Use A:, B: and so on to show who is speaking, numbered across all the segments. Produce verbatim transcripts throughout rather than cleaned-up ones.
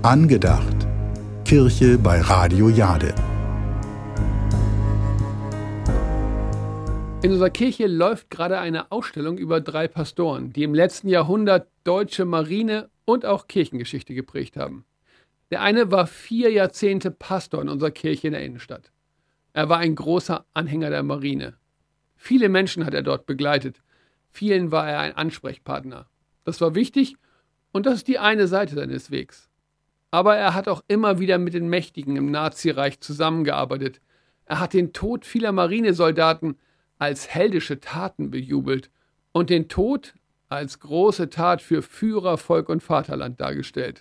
A: Angedacht. Kirche bei Radio Jade.
B: In unserer Kirche läuft gerade eine Ausstellung über drei Pastoren, die im letzten Jahrhundert deutsche Marine und auch Kirchengeschichte geprägt haben. Der eine war vier Jahrzehnte Pastor in unserer Kirche in der Innenstadt. Er war ein großer Anhänger der Marine. Viele Menschen hat er dort begleitet. Vielen war er ein Ansprechpartner. Das war wichtig und das ist die eine Seite seines Wegs. Aber er hat auch immer wieder mit den Mächtigen im Nazireich zusammengearbeitet. Er hat den Tod vieler Marinesoldaten als heldische Taten bejubelt und den Tod als große Tat für Führer, Volk und Vaterland dargestellt.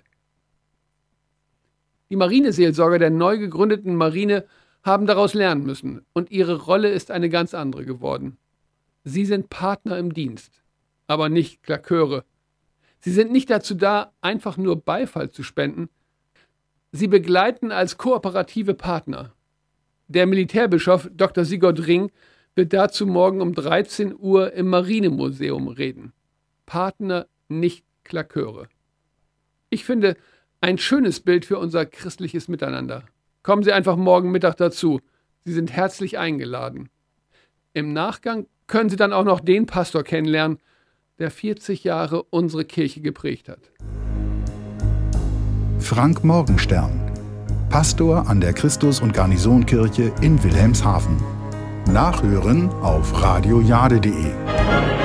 B: Die Marineseelsorger der neu gegründeten Marine haben daraus lernen müssen und ihre Rolle ist eine ganz andere geworden. Sie sind Partner im Dienst, aber nicht Klaköre. Sie sind nicht dazu da, einfach nur Beifall zu spenden. Sie begleiten als kooperative Partner. Der Militärbischof Doktor Sigurd Ring wird dazu morgen um dreizehn Uhr im Marinemuseum reden. Partner, nicht Klaköre. Ich finde, ein schönes Bild für unser christliches Miteinander. Kommen Sie einfach morgen Mittag dazu. Sie sind herzlich eingeladen. Im Nachgang können Sie dann auch noch den Pastor kennenlernen, der vierzig Jahre unsere Kirche geprägt hat.
A: Frank Morgenstern, Pastor an der Christus- und Garnisonkirche in Wilhelmshaven. Nachhören auf radiojade punkt de.